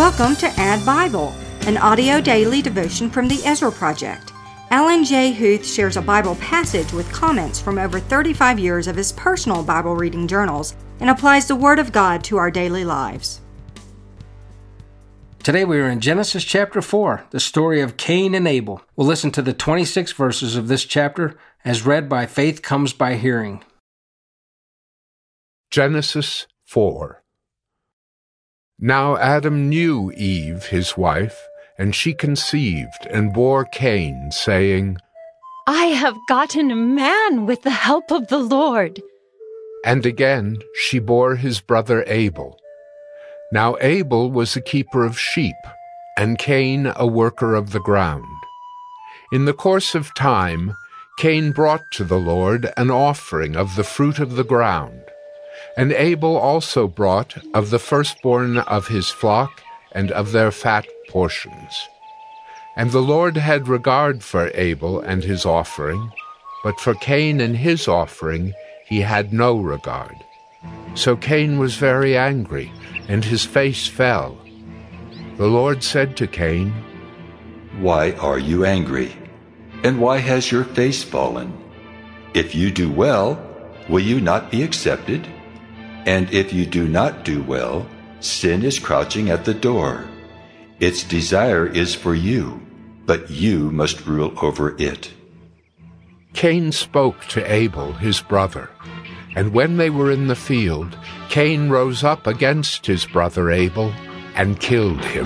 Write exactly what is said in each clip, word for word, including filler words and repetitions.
Welcome to Add Bible, an audio daily devotion from the Ezra Project. Alan J. Huth shares a Bible passage with comments from over thirty-five years of his personal Bible reading journals and applies the Word of God to our daily lives. Today we are in Genesis chapter four, the story of Cain and Abel. We'll listen to the twenty-six verses of this chapter as read by Faith Comes by Hearing. Genesis four. Now Adam knew Eve, his wife, and she conceived and bore Cain, saying, I have gotten a man with the help of the Lord. And again she bore his brother Abel. Now Abel was a keeper of sheep, and Cain a worker of the ground. In the course of time, Cain brought to the Lord an offering of the fruit of the ground. And Abel also brought of the firstborn of his flock and of their fat portions. And the Lord had regard for Abel and his offering, but for Cain and his offering he had no regard. So Cain was very angry, and his face fell. The Lord said to Cain, Why are you angry? And why has your face fallen? If you do well, will you not be accepted? And if you do not do well, sin is crouching at the door. Its desire is for you, but you must rule over it. Cain spoke to Abel, his brother. And when they were in the field, Cain rose up against his brother Abel and killed him.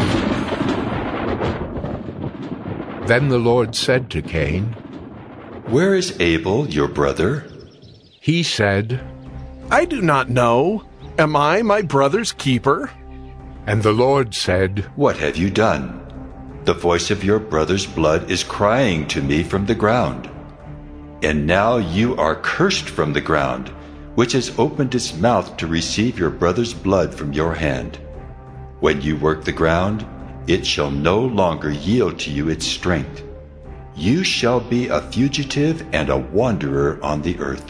Then the Lord said to Cain, Where is Abel, your brother? He said, I do not know. Am I my brother's keeper? And the Lord said, What have you done? The voice of your brother's blood is crying to me from the ground. And now you are cursed from the ground, which has opened its mouth to receive your brother's blood from your hand. When you work the ground, it shall no longer yield to you its strength. You shall be a fugitive and a wanderer on the earth.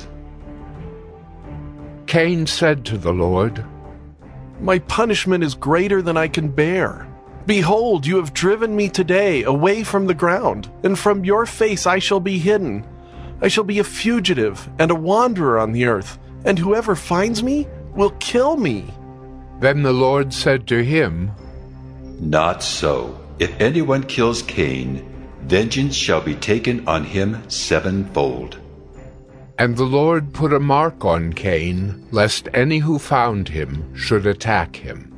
Cain said to the Lord, My punishment is greater than I can bear. Behold, you have driven me today away from the ground, and from your face I shall be hidden. I shall be a fugitive and a wanderer on the earth, and whoever finds me will kill me. Then the Lord said to him, Not so. If anyone kills Cain, vengeance shall be taken on him sevenfold. And the Lord put a mark on Cain, lest any who found him should attack him.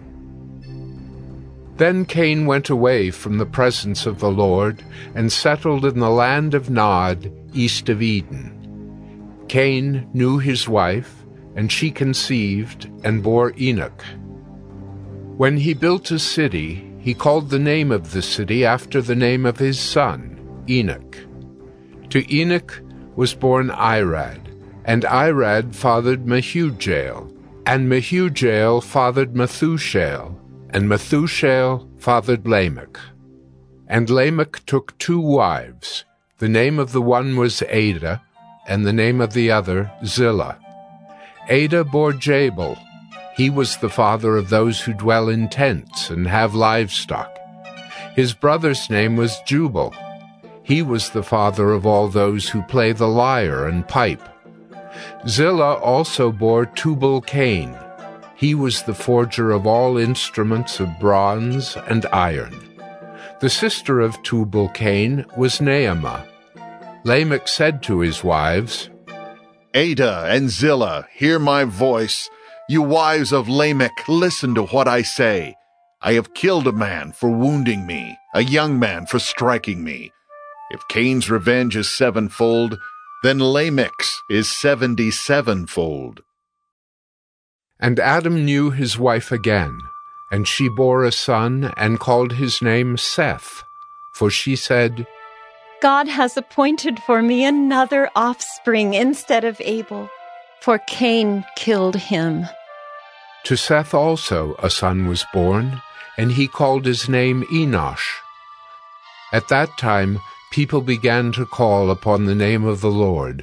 Then Cain went away from the presence of the Lord, and settled in the land of Nod, east of Eden. Cain knew his wife, and she conceived and bore Enoch. When he built a city, he called the name of the city after the name of his son, Enoch. To Enoch was born Irad, and Irad fathered Mehujael, and Mehujael fathered Methushael, and Methushael fathered Lamech. And Lamech took two wives. The name of the one was Ada, and the name of the other Zillah. Ada bore Jabal. He was the father of those who dwell in tents and have livestock. His brother's name was Jubal. He was the father of all those who play the lyre and pipe. Zillah also bore Tubal-Cain. He was the forger of all instruments of bronze and iron. The sister of Tubal-Cain was Naamah. Lamech said to his wives, Ada and Zillah, hear my voice. You wives of Lamech, listen to what I say. I have killed a man for wounding me, a young man for striking me. If Cain's revenge is sevenfold, then Lamech's is seventy-sevenfold. And Adam knew his wife again, and she bore a son and called his name Seth, for she said, God has appointed for me another offspring instead of Abel, for Cain killed him. To Seth also a son was born, and he called his name Enosh. At that time people began to call upon the name of the Lord.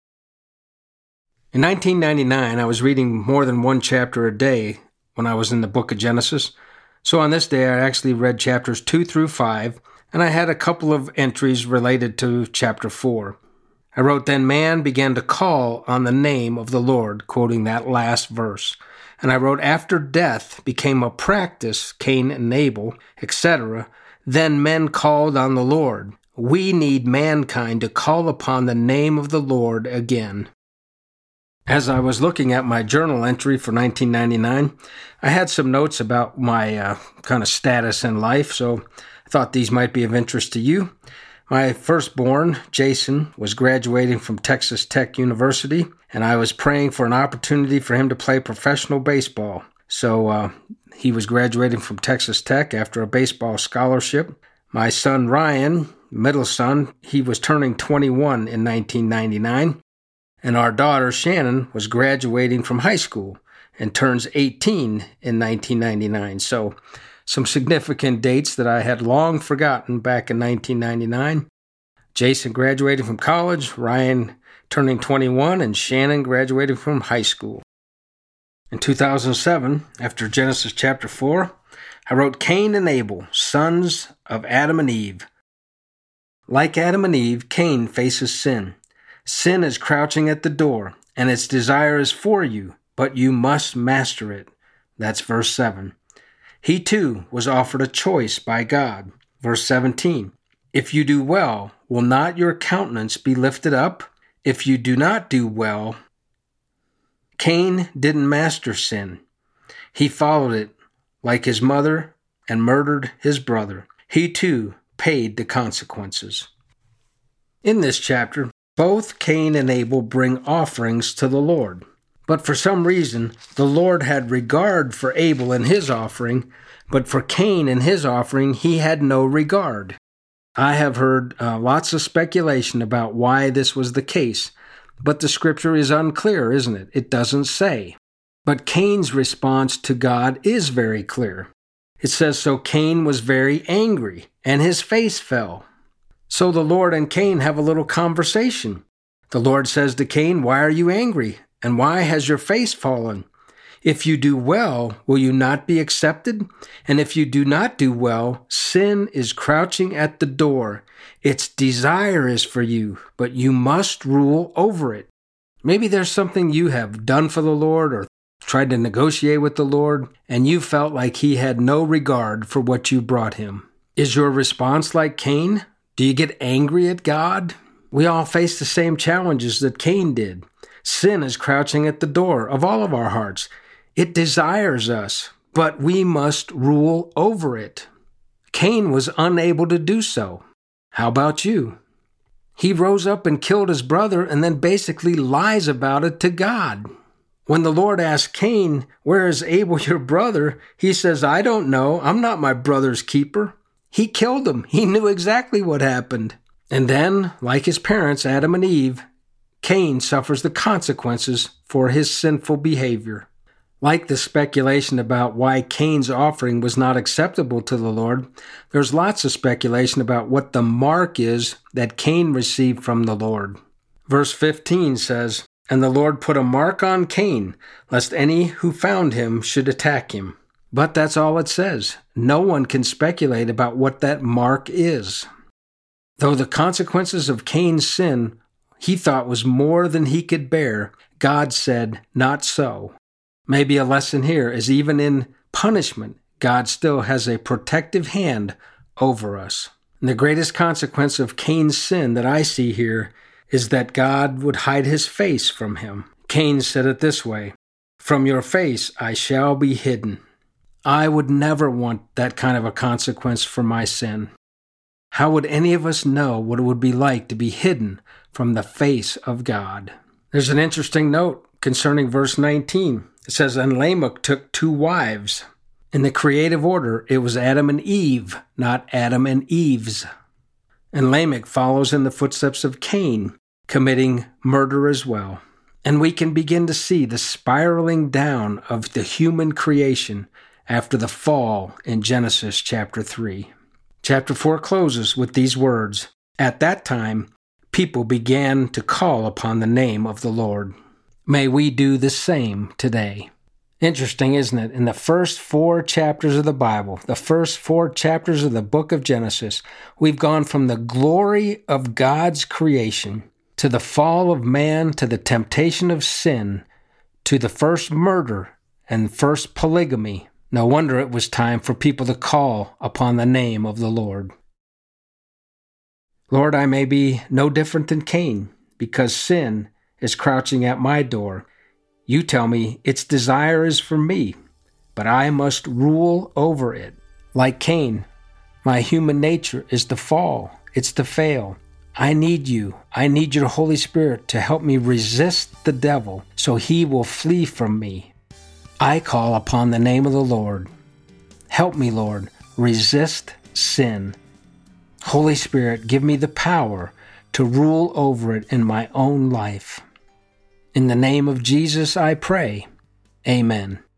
In nineteen ninety-nine, I was reading more than one chapter a day when I was in the book of Genesis. So on this day, I actually read chapters two through five, and I had a couple of entries related to chapter four. I wrote, "Then man began to call on the name of the Lord," quoting that last verse. And I wrote, "After death became a practice, Cain and Abel, et cetera, then men called on the Lord. We need mankind to call upon the name of the Lord again." As I was looking at my journal entry for nineteen ninety-nine, I had some notes about my uh, kind of status in life, so I thought these might be of interest to you. My firstborn, Jason, was graduating from Texas Tech University, and I was praying for an opportunity for him to play professional baseball. So uh, he was graduating from Texas Tech after a baseball scholarship. My son, Ryan, middle son, he was turning twenty-one in nineteen ninety-nine, and our daughter, Shannon, was graduating from high school and turns eighteen in nineteen ninety-nine. So some significant dates that I had long forgotten back in nineteen ninety-nine. Jason graduating from college, Ryan turning twenty-one, and Shannon graduating from high school. In two thousand seven, after Genesis chapter four, I wrote Cain and Abel, sons of Adam and Eve. Like Adam and Eve, Cain faces sin. Sin is crouching at the door, and its desire is for you, but you must master it. That's verse seven. He too was offered a choice by God. Verse seventeen, if you do well, will not your countenance be lifted up? If you do not do well, Cain didn't master sin. He followed it like his mother and murdered his brother. He too paid the consequences. In this chapter, both Cain and Abel bring offerings to the Lord. But for some reason, the Lord had regard for Abel and his offering, but for Cain and his offering, he had no regard. I have heard uh, lots of speculation about why this was the case, but the scripture is unclear, isn't it? It doesn't say. But Cain's response to God is very clear. It says, so Cain was very angry, and his face fell. So the Lord and Cain have a little conversation. The Lord says to Cain, why are you angry? And why has your face fallen? If you do well, will you not be accepted? And if you do not do well, sin is crouching at the door. Its desire is for you, but you must rule over it. Maybe there's something you have done for the Lord or tried to negotiate with the Lord, and you felt like he had no regard for what you brought him. Is your response like Cain? Do you get angry at God? We all face the same challenges that Cain did. Sin is crouching at the door of all of our hearts. It desires us, but we must rule over it. Cain was unable to do so. How about you? He rose up and killed his brother and then basically lies about it to God. When the Lord asked Cain, where is Abel your brother? He says, I don't know. I'm not my brother's keeper. He killed him. He knew exactly what happened. And then, like his parents, Adam and Eve, Cain suffers the consequences for his sinful behavior. Like the speculation about why Cain's offering was not acceptable to the Lord, there's lots of speculation about what the mark is that Cain received from the Lord. Verse fifteen says, and the Lord put a mark on Cain, lest any who found him should attack him. But that's all it says. No one can speculate about what that mark is. Though the consequences of Cain's sin he thought was more than he could bear, God said, not so. Maybe a lesson here is even in punishment, God still has a protective hand over us. And the greatest consequence of Cain's sin that I see here is that God would hide his face from him. Cain said it this way, from your face I shall be hidden. I would never want that kind of a consequence for my sin. How would any of us know what it would be like to be hidden from the face of God? There's an interesting note concerning verse nineteen. It says, and Lamech took two wives. In the creative order, it was Adam and Eve, not Adam and Eve's. And Lamech follows in the footsteps of Cain, committing murder as well. And we can begin to see the spiraling down of the human creation after the fall in Genesis chapter three. Chapter four closes with these words, at that time, people began to call upon the name of the Lord. May we do the same today. Interesting, isn't it? In the first four chapters of the Bible, the first four chapters of the book of Genesis, we've gone from the glory of God's creation to the fall of man, to the temptation of sin, to the first murder and first polygamy. No wonder it was time for people to call upon the name of the Lord. Lord, I may be no different than Cain, because sin is crouching at my door. You tell me its desire is for me, but I must rule over it. Like Cain, my human nature is to fall. It's to fail. I need you. I need your Holy Spirit to help me resist the devil so he will flee from me. I call upon the name of the Lord. Help me, Lord, resist sin. Holy Spirit, give me the power to rule over it in my own life. In the name of Jesus, I pray. Amen.